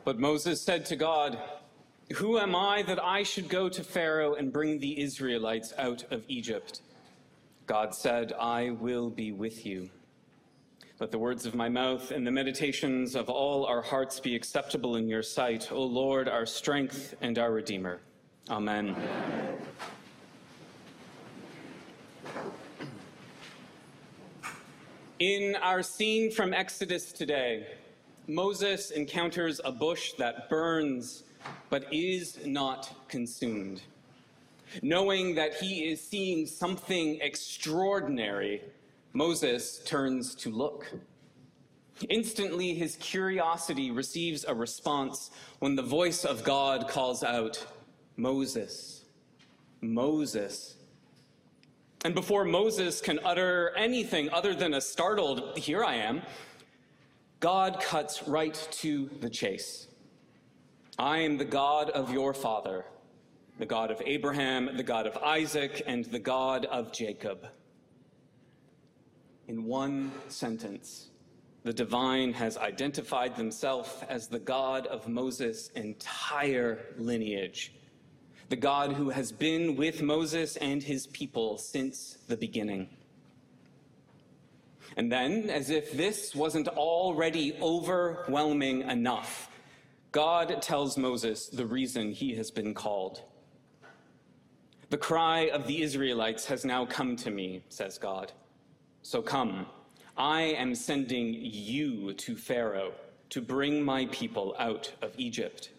But Moses said to God, "Who am I that I should go to Pharaoh and bring the Israelites out of Egypt?" God said, "I will be with you. Let the words of my mouth and the meditations of all our hearts be acceptable in your sight, O Lord, our strength and our Redeemer." Amen. Amen. In our scene from Exodus today, Moses encounters a bush that burns but is not consumed. Knowing that he is seeing something extraordinary, Moses turns to look. Instantly, his curiosity receives a response when the voice of God calls out, "Moses, Moses." And before Moses can utter anything other than a startled, "Here I am," God cuts right to the chase. "I am the God of your father, the God of Abraham, the God of Isaac, and the God of Jacob." In one sentence, the divine has identified himself as the God of Moses' entire lineage, the God who has been with Moses and his people since the beginning. And then, as if this wasn't already overwhelming enough, God tells Moses the reason he has been called. "The cry of the Israelites has now come to me," says God. "So come, I am sending you to Pharaoh to bring my people out of Egypt."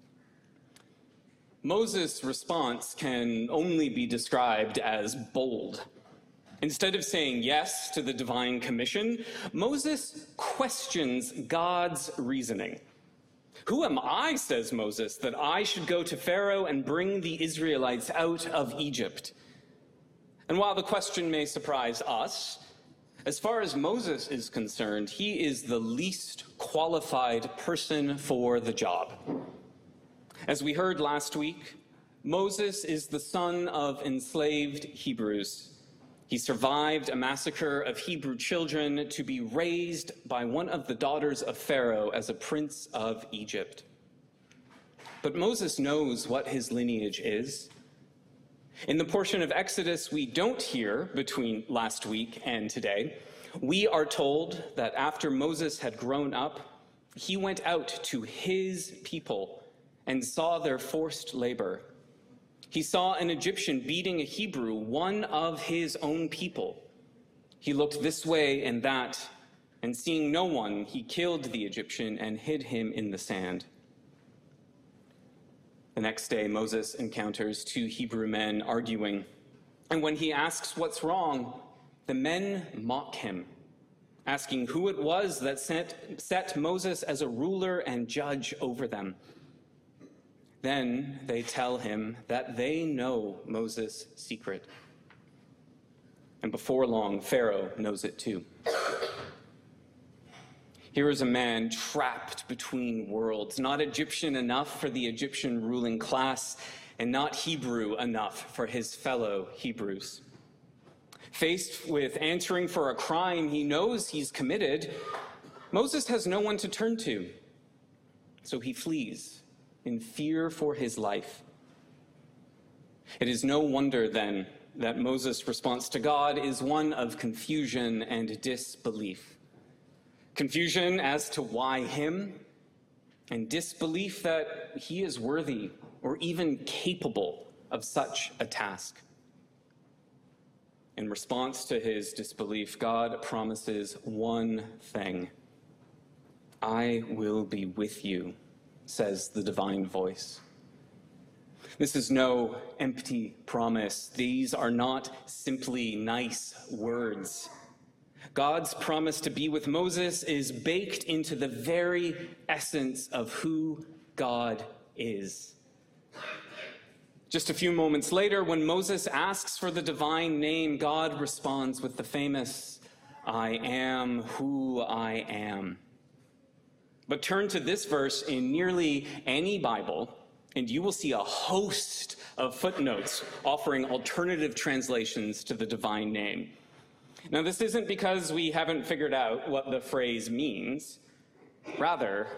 Moses' response can only be described as bold. Instead of saying yes to the divine commission, Moses questions God's reasoning. "Who am I," says Moses, "that I should go to Pharaoh and bring the Israelites out of Egypt?" And while the question may surprise us, as far as Moses is concerned, he is the least qualified person for the job. As we heard last week, Moses is the son of enslaved Hebrews. He survived a massacre of Hebrew children to be raised by one of the daughters of Pharaoh as a prince of Egypt. But Moses knows what his lineage is. In the portion of Exodus we don't hear between last week and today, we are told that after Moses had grown up, he went out to his people and saw their forced labor. He saw an Egyptian beating a Hebrew, one of his own people. He looked this way and that, and seeing no one, he killed the Egyptian and hid him in the sand. The next day, Moses encounters two Hebrew men arguing, and when he asks what's wrong, the men mock him, asking who it was that set Moses as a ruler and judge over them. Then they tell him that they know Moses' secret. And before long, Pharaoh knows it too. Here is a man trapped between worlds, not Egyptian enough for the Egyptian ruling class, and not Hebrew enough for his fellow Hebrews. Faced with answering for a crime he knows he's committed, Moses has no one to turn to. So he flees in fear for his life. It is no wonder, then, that Moses' response to God is one of confusion and disbelief. Confusion as to why him, and disbelief that he is worthy or even capable of such a task. In response to his disbelief, God promises one thing: "I will be with you," says the divine voice. This is no empty promise. These are not simply nice words. God's promise to be with Moses is baked into the very essence of who God is. Just a few moments later, when Moses asks for the divine name, God responds with the famous, "I am who I am." But turn to this verse in nearly any Bible, and you will see a host of footnotes offering alternative translations to the divine name. Now, this isn't because we haven't figured out what the phrase means. Rather,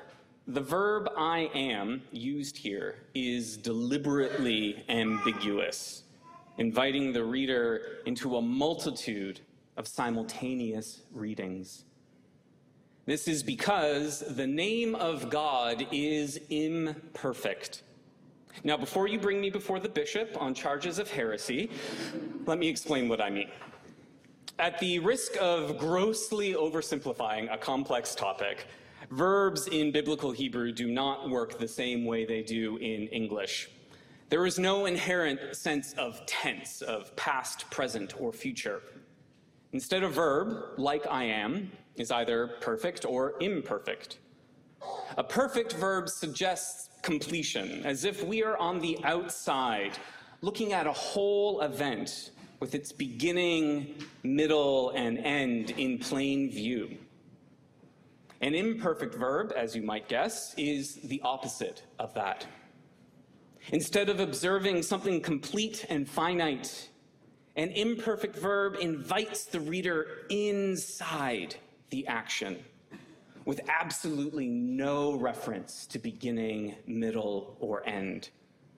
The verb I am used here is deliberately ambiguous, inviting the reader into a multitude of simultaneous readings. This is because the name of God is imperfect. Now, before you bring me before the bishop on charges of heresy, let me explain what I mean. At the risk of grossly oversimplifying a complex topic, verbs in biblical Hebrew do not work the same way they do in English. There is no inherent sense of tense, of past, present, or future. Instead, a verb, like I am, is either perfect or imperfect. A perfect verb suggests completion, as if we are on the outside, looking at a whole event with its beginning, middle, and end in plain view. An imperfect verb, as you might guess, is the opposite of that. Instead of observing something complete and finite, an imperfect verb invites the reader inside the action, with absolutely no reference to beginning, middle, or end.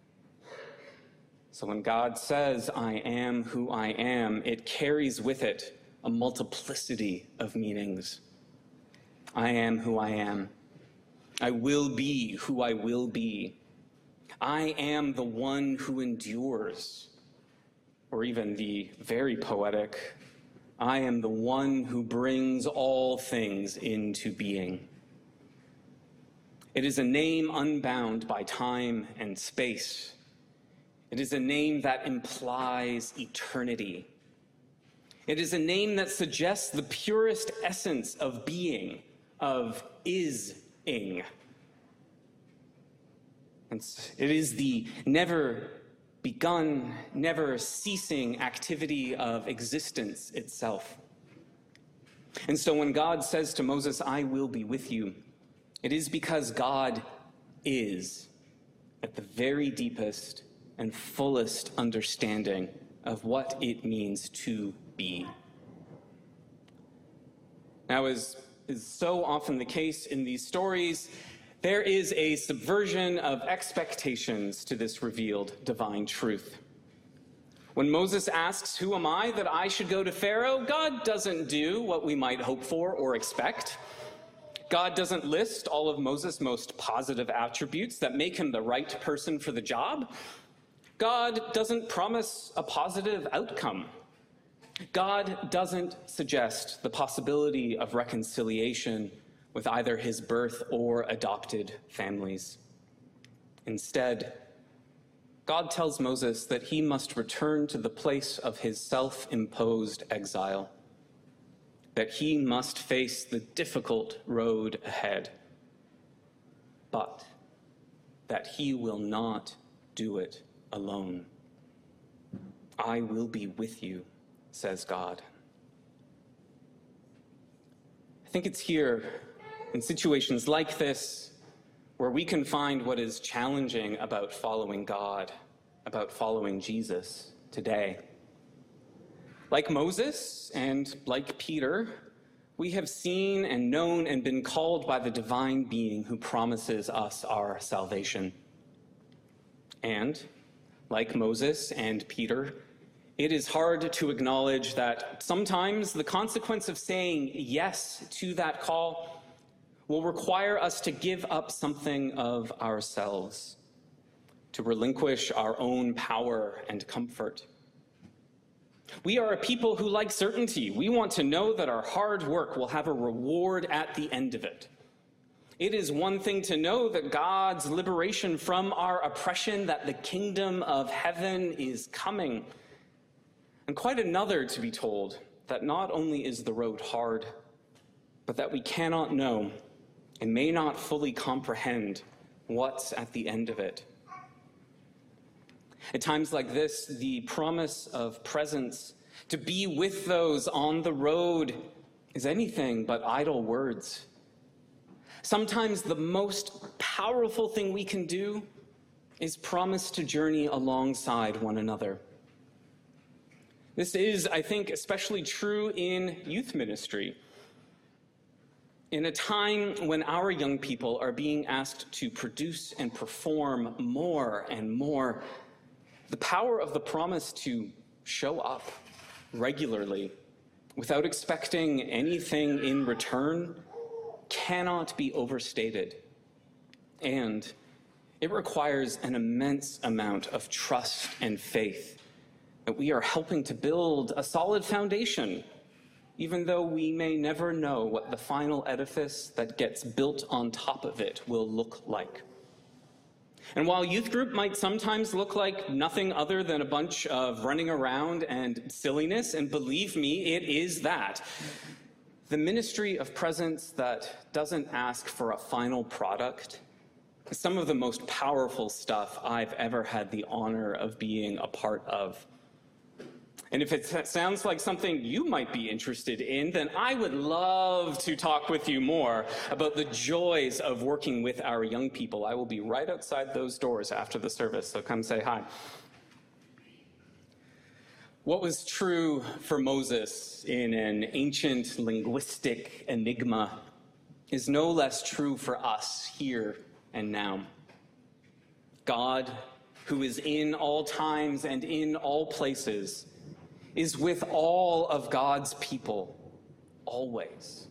So when God says, I am who I am, it carries with it a multiplicity of meanings. I am who I am. I will be who I will be. I am the one who endures. Or even the very poetic, I am the one who brings all things into being. It is a name unbound by time and space. It is a name that implies eternity. It is a name that suggests the purest essence of being, of is-ing. And it is the never begun, never ceasing activity of existence itself. And so when God says to Moses, I will be with you, it is because God is at the very deepest and fullest understanding of what it means to be. Now, as is so often the case in these stories, there is a subversion of expectations to this revealed divine truth. When Moses asks, who am I that I should go to Pharaoh? God doesn't do what we might hope for or expect. God doesn't list all of Moses' most positive attributes that make him the right person for the job. God doesn't promise a positive outcome. God doesn't suggest the possibility of reconciliation with either his birth or adopted families. Instead, God tells Moses that he must return to the place of his self-imposed exile, that he must face the difficult road ahead, but that he will not do it alone. I will be with you, says God. I think it's here, in situations like this, where we can find what is challenging about following God, about following Jesus today. Like Moses and like Peter, we have seen and known and been called by the divine being who promises us our salvation. And like Moses and Peter, it is hard to acknowledge that sometimes the consequence of saying yes to that call will require us to give up something of ourselves, to relinquish our own power and comfort. We are a people who like certainty. We want to know that our hard work will have a reward at the end of it. It is one thing to know that God's liberation from our oppression, that the kingdom of heaven is coming, and quite another to be told that not only is the road hard, but that we cannot know and may not fully comprehend what's at the end of it. At times like this, the promise of presence, to be with those on the road, is anything but idle words. Sometimes the most powerful thing we can do is promise to journey alongside one another. This is, I think, especially true in youth ministry. In a time when our young people are being asked to produce and perform more and more, the power of the promise to show up regularly without expecting anything in return cannot be overstated. And it requires an immense amount of trust and faith that we are helping to build a solid foundation, even though we may never know what the final edifice that gets built on top of it will look like. And while youth group might sometimes look like nothing other than a bunch of running around and silliness, and believe me, it is that, the ministry of presence that doesn't ask for a final product is some of the most powerful stuff I've ever had the honor of being a part of. And if it sounds like something you might be interested in, then I would love to talk with you more about the joys of working with our young people. I will be right outside those doors after the service, so come say hi. What was true for Moses in an ancient linguistic enigma is no less true for us here and now. God, who is in all times and in all places, is with all of God's people, always.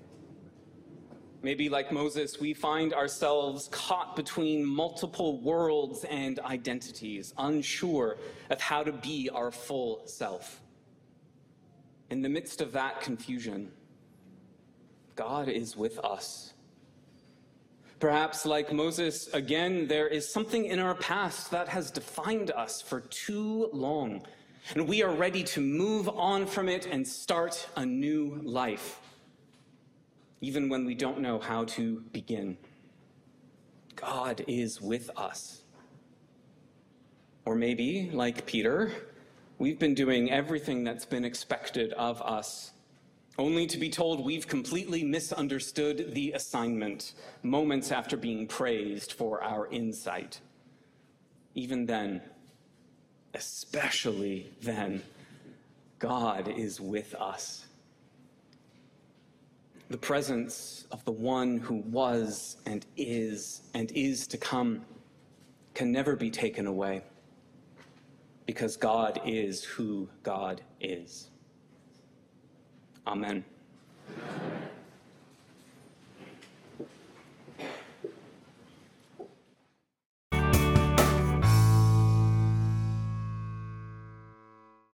Maybe like Moses, we find ourselves caught between multiple worlds and identities, unsure of how to be our full self. In the midst of that confusion, God is with us. Perhaps like Moses, again, there is something in our past that has defined us for too long, and we are ready to move on from it and start a new life, even when we don't know how to begin. God is with us. Or maybe, like Peter, we've been doing everything that's been expected of us, only to be told we've completely misunderstood the assignment moments after being praised for our insight. Even then, especially then, God is with us. The presence of the one who was and is to come can never be taken away, because God is who God is. Amen.